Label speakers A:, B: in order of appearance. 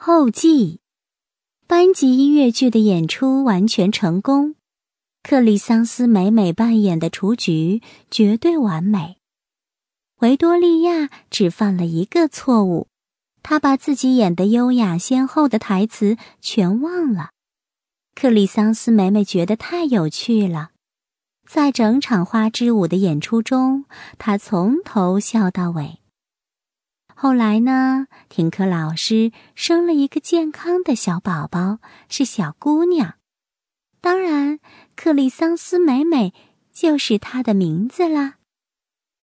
A: 后记，班级音乐剧的演出完全成功，克里桑斯美美扮演的雏菊绝对完美。维多利亚只犯了一个错误，她把自己演得优雅先后的台词全忘了。克里桑斯美美觉得太有趣了，在整场花之舞的演出中，她从头笑到尾。后来呢，婷克老师生了一个健康的小宝宝，是小姑娘。当然，克里桑斯美美就是她的名字啦。